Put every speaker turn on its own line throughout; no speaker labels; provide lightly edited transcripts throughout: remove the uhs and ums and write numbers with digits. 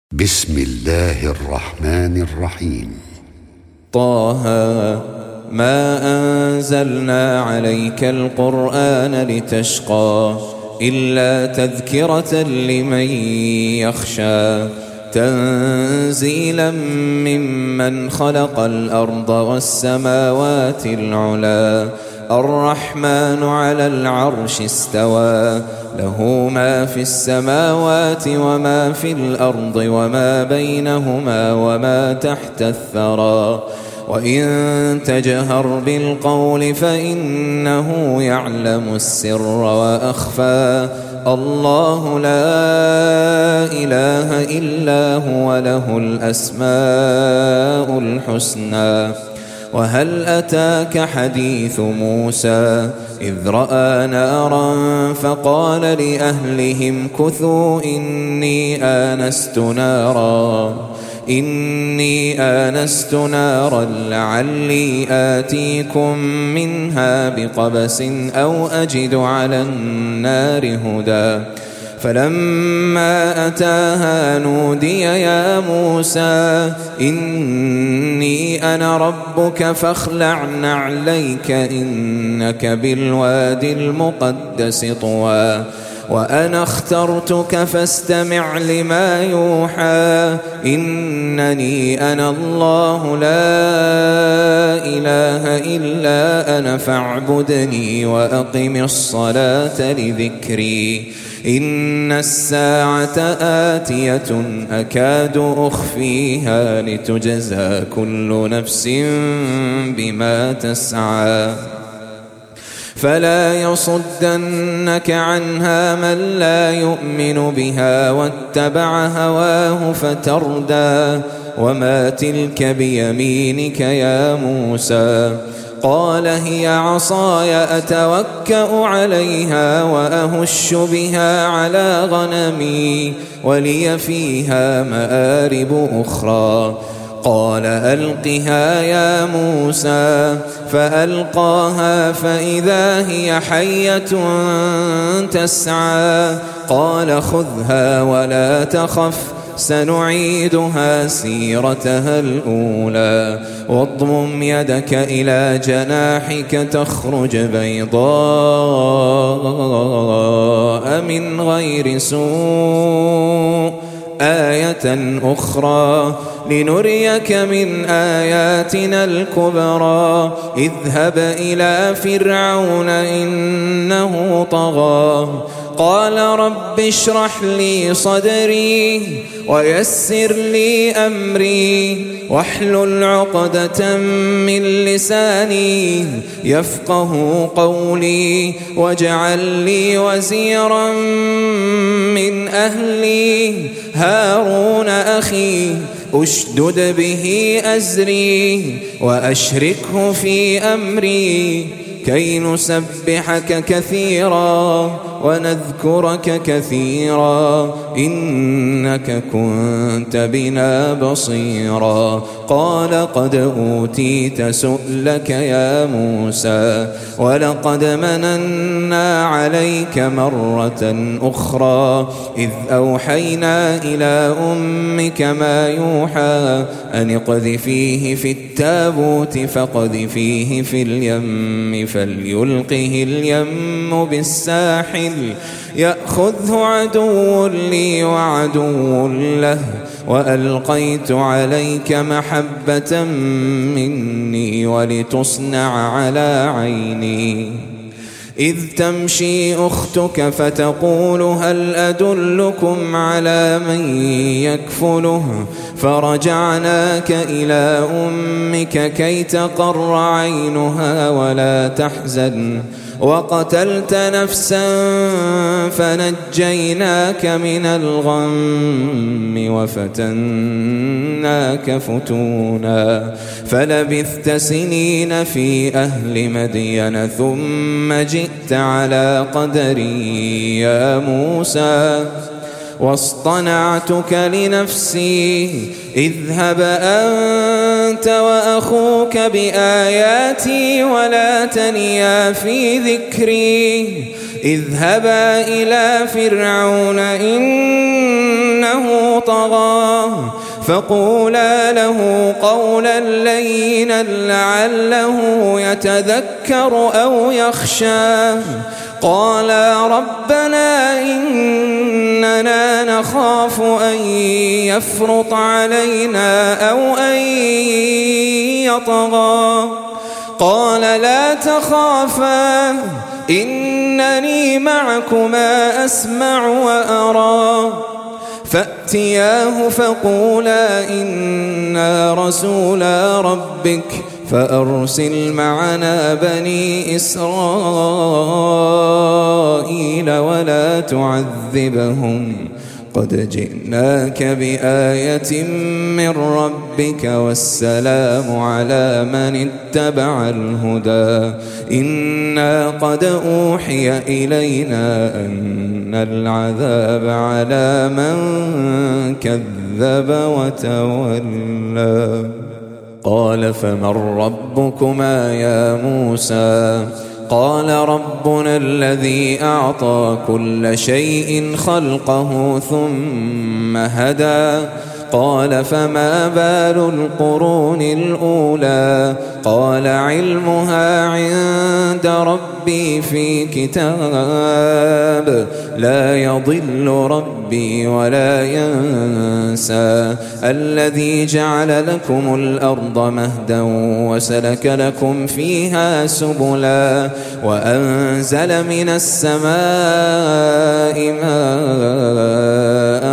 بسم الله الرحمن الرحيم.
طه ما أنزلنا عليك القرآن لتشقى إلا تذكرة لمن يخشى تنزيلا ممن خلق الأرض والسماوات العلى الرحمن على العرش استوى له ما في السماوات وما في الأرض وما بينهما وما تحت الثرى وإن تجهر بالقول فإنه يعلم السر وأخفى الله لا إله إلا هو له الأسماء الحسنى. وهل أتاك حديث موسى إذ رأى نارا فقال لأهلهم كثوا إني آنست نارا لعلي آتيكم منها بقبس أو أجد على النار هدى فلما أتاها نودي يا موسى إني أنا ربك فاخلع نعليك إنك بالوادي المقدس طوى وأنا اخترتك فاستمع لما يوحى إنني أنا الله لا إله إلا أنا فاعبدني وأقم الصلاة لذكري إن الساعة آتية أكاد أخفيها لتجزى كل نفس بما تسعى فلا يصدنك عنها من لا يؤمن بها واتبع هواه فتردى وما تلك بيمينك يا موسى قال هي عصاي أتوكأ عليها وأهش بها على غنمي ولي فيها مآرب أخرى قال ألقها يا موسى فألقاها فإذا هي حية تسعى قال خذها ولا تخف سنعيدها سيرتها الأولى واضمم يدك إلى جناحك تخرج بيضاء من غير سوء آية أخرى لنريك من آياتنا الكبرى اذهب إلى فرعون إنه طغى قال رب اشرح لي صدري ويسر لي أمري واحلل عقدة من لساني يفقه قولي واجعل لي وزيرا من أهلي هارون أخي أشدد به أزري وأشركه في أمري كي نسبحك كثيرا ونذكرك كثيرا إنك كنت بنا بصيرا قال قد أوتيت سؤلك يا موسى ولقد مننا عليك مرة أخرى إذ أوحينا إلى أمك ما يوحى أن اقذفيه في التابوت فاقذفيه في اليم فليلقه اليم بالساحل يأخذه عدو لي وعدو له وألقيت عليك محبة مني ولتصنع على عيني إذ تمشي أختك فتقول هل أدلكم على من يكفله فرجعناك إلى أمك كي تقر عينها ولا تحزن وقتلت نفسا فنجيناك من الغم وفتناك فتونا فلبثت سنين في أهل مدين ثم جئت على قدري يا موسى واصطنعتك لنفسي اذهب أنت وأخوك بآياتي ولا تنيا في ذكري اذهبا إلى فرعون إنه طغى فقولا له قولا لينا لعله يتذكر أو يخشى قالا ربنا إننا نخاف أن يفرط علينا أو أن يطغى قال لا تخافا إنني معكما أسمع وأرى فأتياه فقولا إنا رسولا ربك فأرسل معنا بني إسرائيل ولا تعذبهم قد جئناك بآية من ربك والسلام على من اتبع الهدى إنا قد أوحي إلينا أن العذاب على من كذب وتولى قال فمن ربكما يا موسى قال ربنا الذي أعطى كل شيء خلقه ثم هدى قال فما بال القرون الأولى قال علمها عند ربي في كتاب لا يضل ربي ولا ينسى الذي جعل لكم الأرض مهدا وسلك لكم فيها سبلا وأنزل من السماء ماء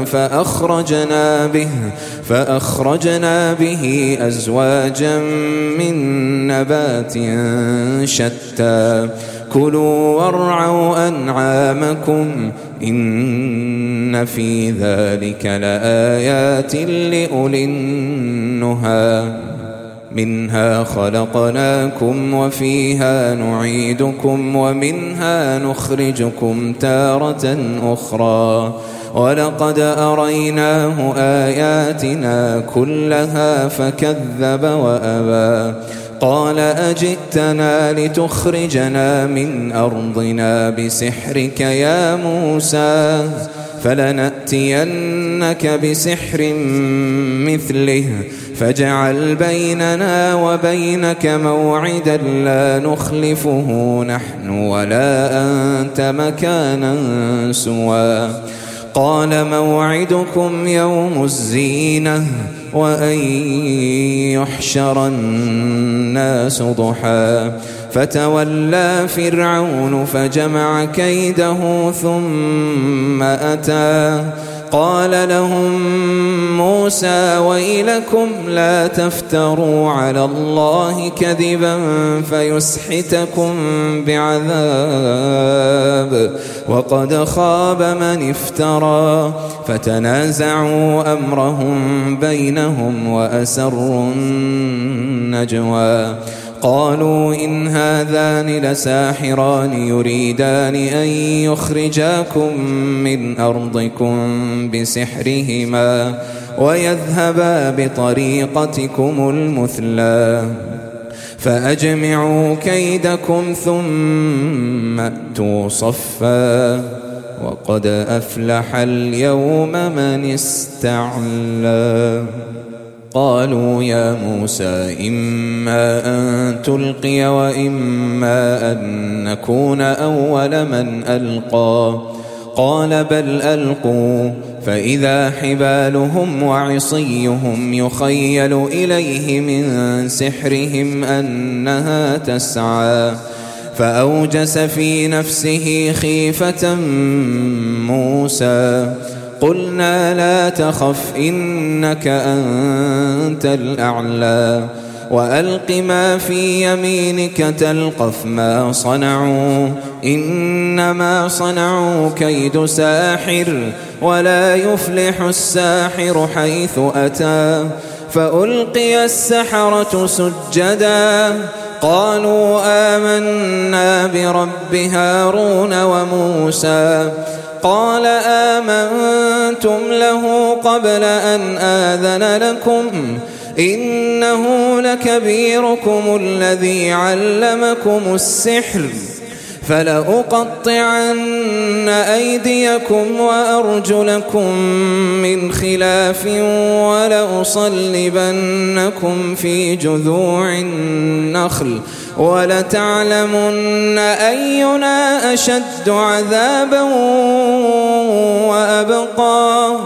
فأخرجنا به أزواجا من نبات شتى كلوا وارعوا أنعامكم إن في ذلك لآيات لأولي النهى منها خلقناكم وفيها نعيدكم ومنها نخرجكم تارة أخرى ولقد أريناه آياتنا كلها فكذب وأبى قال أجئتنا لتخرجنا من أرضنا بسحرك يا موسى فلنأتينك بسحر مثله فاجعل بيننا وبينك موعدا لا نخلفه نحن ولا أنت مكانا سوى قال موعدكم يوم الزينة وأن يحشر الناس ضحى فتولى فرعون فجمع كيده ثم أتى قال لهم موسى ويلكم لا تفتروا على الله كذبا فيسحتكم بعذاب وقد خاب من افترى فتنازعوا أمرهم بينهم وأسروا النجوى قالوا إن هذان لساحران يريدان أن يخرجاكم من أرضكم بسحرهما ويذهبا بطريقتكم المثلى فأجمعوا كيدكم ثم أتوا صفا وقد أفلح اليوم من استعلى قالوا يا موسى إما أن تلقي وإما أن نكون أول من ألقى قال بل ألقوا فإذا حبالهم وعصيهم يخيل إليه من سحرهم أنها تسعى فأوجس في نفسه خيفة موسى قلنا لا تخف إنك أنت الأعلى وألق ما في يمينك تلقف ما صنعوا إنما صنعوا كيد ساحر ولا يفلح الساحر حيث أتى فألقي السحرة سجدا قالوا آمنا برب هارون وموسى قال آمنتم له قبل أن آذن لكم إنه لكبيركم الذي علمكم السحر فلأقطعن أيديكم وأرجلكم من خلاف ولأصلبنكم في جذوع النخل ولتعلمن أينا أشد عذابا وأبقى.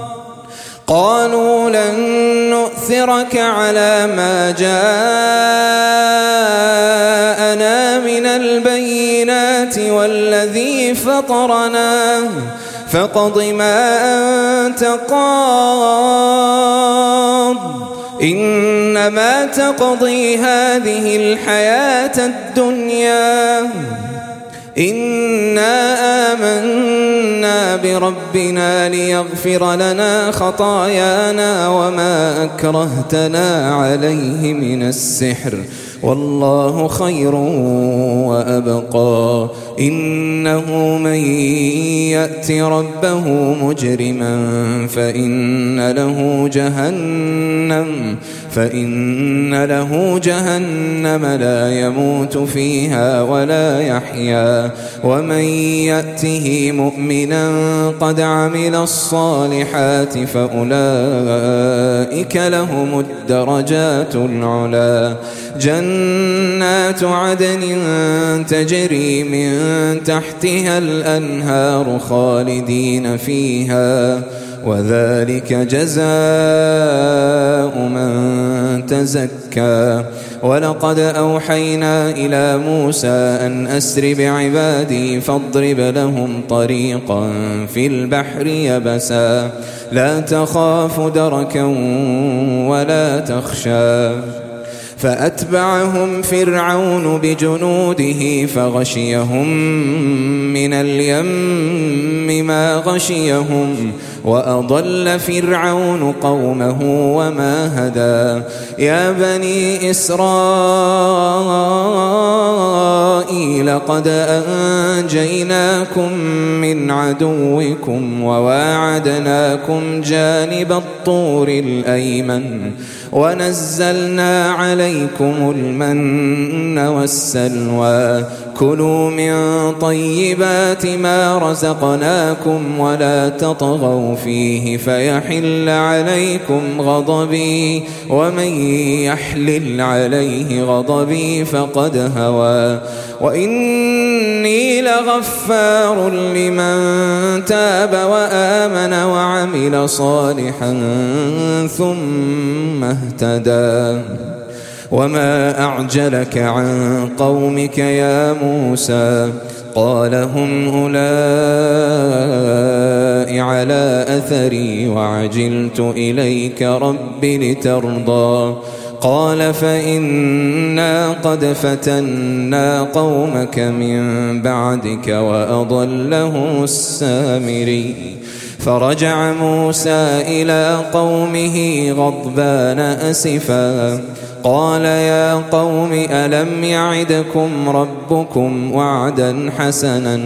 قالوا لن نؤثرك على ما جاءنا من البينات والذي فطرنا فاقض ما أنت قاض إنما تقضي هذه الحياة الدنيا إنا آمنا بربنا ليغفر لنا خطايانا وما أكرهتنا عليه من السحر والله خير وأبقى. إنه من يأت ربه مجرما فإن له جهنم لا يموت فيها ولا يحيا ومن يأته مؤمنا قد عمل الصالحات فأولئك لهم الدرجات العلى. جنات عدن تجري من تحتها الأنهار خالدين فيها وذلك جزاء من تزكى. ولقد أوحينا إلى موسى أن أسر بعبادي فاضرب لهم طريقا في البحر يبسا لا تخاف دركا ولا تخشى. فأتبعهم فرعون بجنوده فغشيهم من اليم ما غشيهم وأضل فرعون قومه وما هدى. يا بني إسرائيل قد أنجيناكم من عدوكم وواعدناكم جانب الطور الأيمن ونزلنا عليكم المن والسلوى. كلوا من طيبات ما رزقناكم ولا تطغوا فيه فيحل عليكم غضبي ومن يحلل عليه غضبي فقد هوى. وإني لغفار لمن تاب وآمن وعمل صالحا ثم اهتدى. وما أعجلك عن قومك يا موسى قال هم أولئك على أثري وعجلت إليك رب لترضى. قال فإنا قد فتنا قومك من بعدك وأضلهم السامري. فرجع موسى إلى قومه غضبان أسفا قال يا قوم ألم يعدكم ربكم وعدا حسنا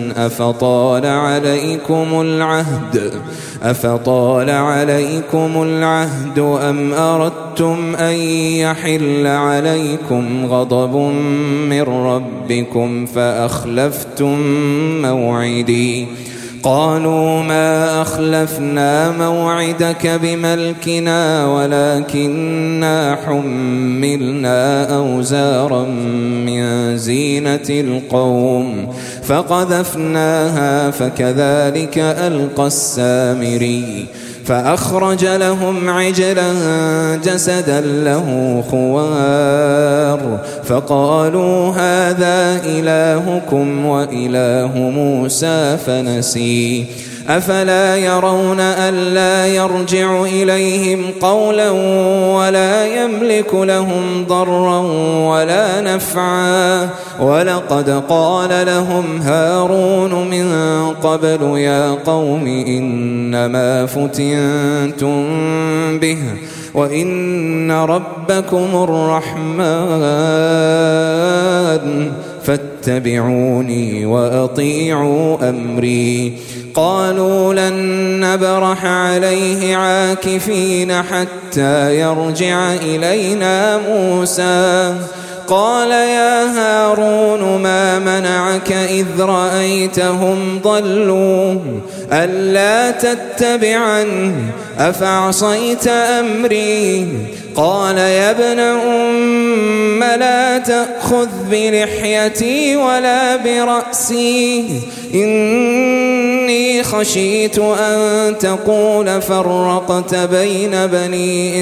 أفطال عليكم العهد أم أردتم أن يحل عليكم غضب من ربكم فأخلفتم موعدي. قالوا ما أخلفنا موعدك بملكنا ولكننا حملنا أوزارا من زينة القوم فقذفناها فكذلك ألقى السامري. فأخرج لهم عجلا جسدا له خوار فقالوا هذا إلهكم وإله موسى فنسي. أفلا يرون ألا يرجع إليهم قولا ولا يملك لهم ضرا ولا نفعا. ولقد قال لهم هارون من قبل يا قوم إنما فتنتم به وإن ربكم الرحمن فاتبعوني وأطيعوا أمري. قالوا لن نبرح عليه عاكفين حتى يرجع إلينا موسى. قال يا هارون ما منعك إذ رأيتهم ضلوا ألا تتبعني أفعصيت أمري قال يا ابن أم لا تأخذ بلحيتي ولا برأسي إني خشيت أن تقول فرقت بين بني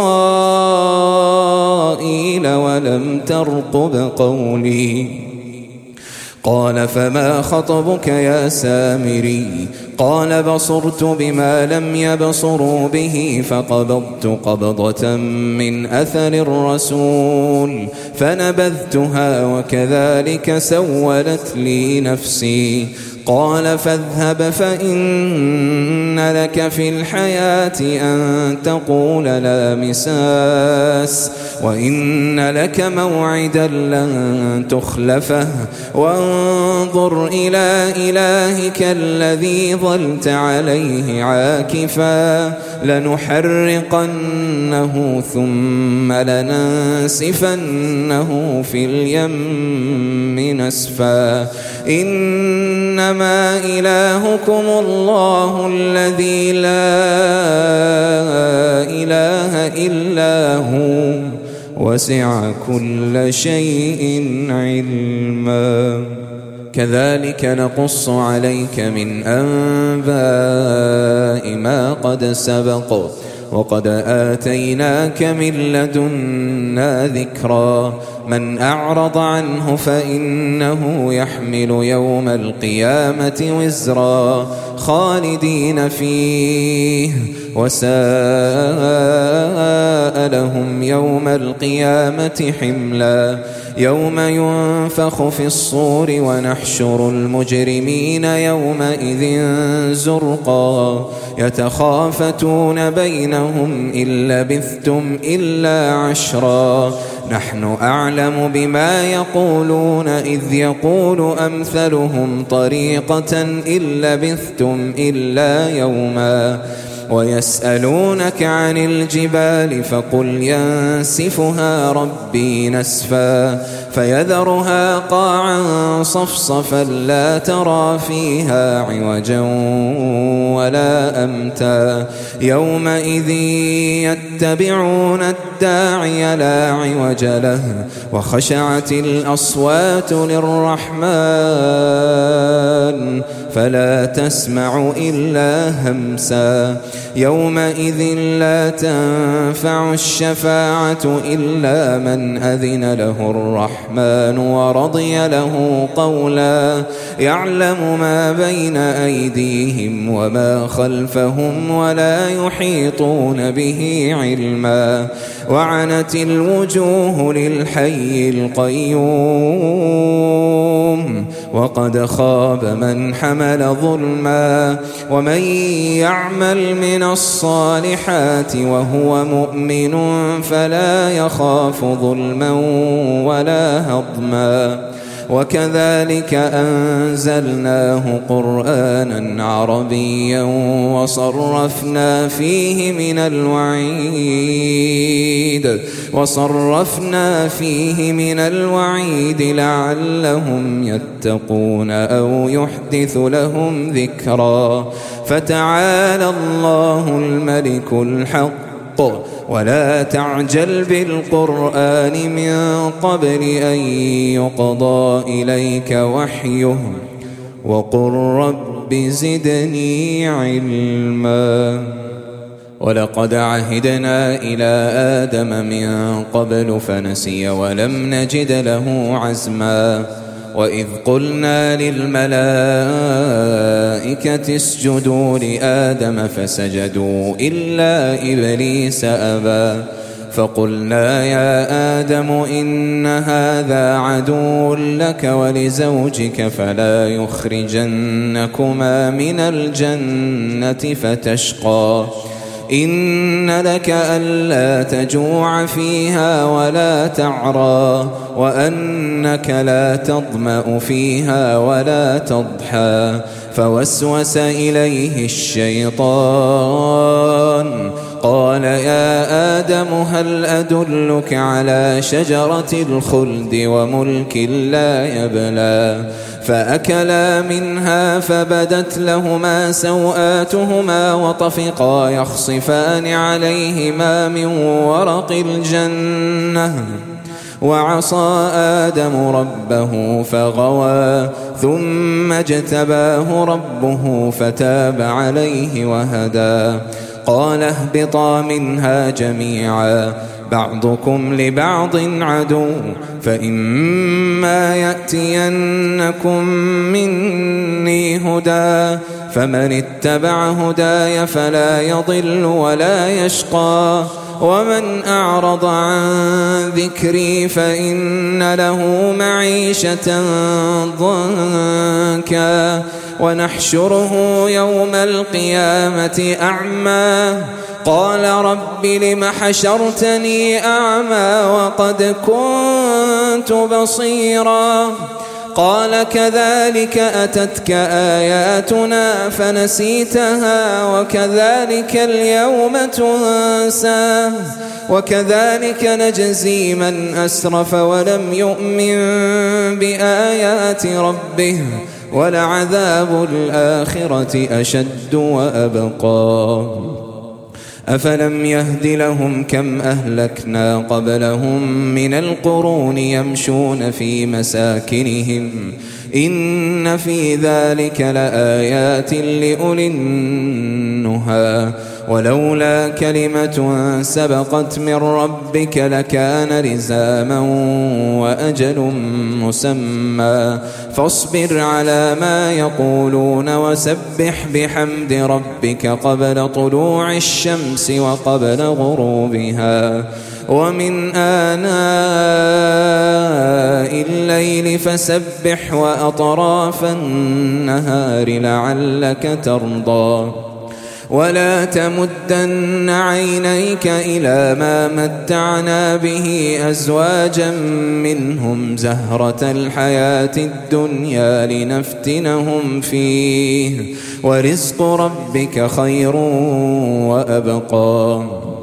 إسرائيل ولم ترقب قولي قال فما خطبك يا سامري قال بصرت بما لم يبصروا به فقبضت قبضة من أثر الرسول فنبذتها وكذلك سولت لي نفسي قال فاذهب فإن لك في الحياة أن تقول لا مساس وإن لك موعدا لن تخلفه وانظر إلى إلهك الذي ظلت عليه عاكفا لنحرقنه ثم لننسفنه في اليم نسفا إنما إلهكم الله الذي لا إله إلا هو وسع كل شيء علما كذلك نقص عليك من أنباء ما قد سبق وقد آتيناك من لدنا ذكرا من أعرض عنه فإنه يحمل يوم القيامة وزرا خالدين فيه وساء لهم يوم القيامة حملا يوم ينفخ في الصور ونحشر المجرمين يومئذ زرقا يتخافتون بينهم إن لبثتم إلا عشرا نحن أعلم بما يقولون إذ يقول أمثلهم طريقة إن لبثتم إلا يوما ويسألونك عن الجبال فقل ينسفها ربي نسفا فيذرها قاعا صفصفا لا ترى فيها عوجا ولا أمتا يومئذ يتبعون الداعي لا عوج له وخشعت الأصوات للرحمن فلا تسمع إلا همسا يومئذ لا تنفع الشفاعة إلا من أذن له الرحمن ورضي له قولا يعلم ما بين أيديهم وما خلفهم ولا يحيطون به علما وعنت الوجوه للحي القيوم وقد خاب من حمل ظلما ومن يعمل من الصالحات وهو مؤمن فلا يخاف ظلما ولا هضما وكذلك أنزلناه قرآنا عربيا وصرفنا فيه من الوعيد لعلهم يتقون أو يحدث لهم ذكرا فتعالى الله الملك الحق ولا تعجل بالقرآن من قبل أن يقضى إليك وحيه وقل رب زدني علما ولقد عهدنا إلى آدم من قبل فنسي ولم نجد له عزما وإذ قلنا للملائكة اسجدوا لآدم فسجدوا إلا إبليس أبى فقلنا يا آدم إن هذا عدو لك ولزوجك فلا يخرجنكما من الجنة فتشقى إن لك ألا تجوع فيها ولا تعرى وأنك لا تظمأ فيها ولا تضحى فوسوس إليه الشيطان فقال يا آدم هل أدلك على شجرة الخلد وملك لا يبلى فأكلا منها فبدت لهما سوآتهما وطفقا يخصفان عليهما من ورق الجنة وعصى آدم ربه فغوى ثم اجتباه ربه فتاب عليه وهدى قال اهبطا منها جميعا بعضكم لبعض عدو فإما يأتينكم مني هدى فمن اتبع هداي فلا يضل ولا يشقى ومن أعرض عن ذكري فإن له معيشة ضنكا ونحشره يوم القيامة أعمى قال رب لم حشرتني أعمى وقد كنت بصيرا قال كذلك أتتك آياتنا فنسيتها وكذلك اليوم تنسى وكذلك نجزي من أسرف ولم يؤمن بآيات ربه ولعذاب الآخرة أشد وأبقى أفلم يهد لهم كم أهلكنا قبلهم من القرون يمشون في مساكنهم إن في ذلك لآيات لأولي النهى ولولا كلمة سبقت من ربك لكان لزاما وأجل مسمى فاصبر على ما يقولون وسبح بحمد ربك قبل طلوع الشمس وقبل غروبها ومن آناء الليل فسبح وأطراف النهار لعلك ترضى ولا تمدن عينيك إلى ما متعنا به أزواجا منهم زهرة الحياة الدنيا لنفتنهم فيه ورزق ربك خير وأبقى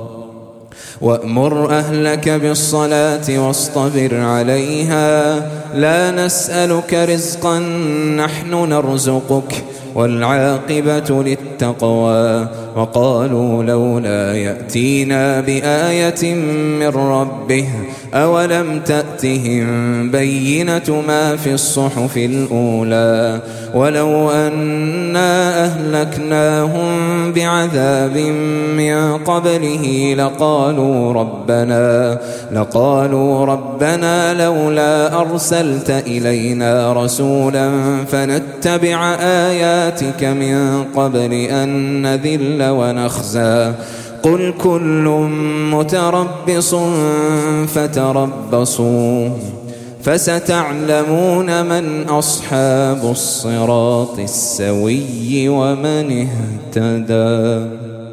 وأمر أهلك بالصلاة واصطبر عليها لا نسألك رزقا نحن نرزقك والعاقبة للتقوى وقالوا لولا يأتينا بآية من ربه أولم تأتهم بينة ما في الصحف الأولى ولو أنا أهلكناهم بعذاب من قبله لقالوا ربنا لولا أرسلت إلينا رسولا فنتبع آياتك من قبل أن نذل ونخزى قل كل متربص فتربصوا فستعلمون من أصحاب الصراط السوي ومن اهتدى.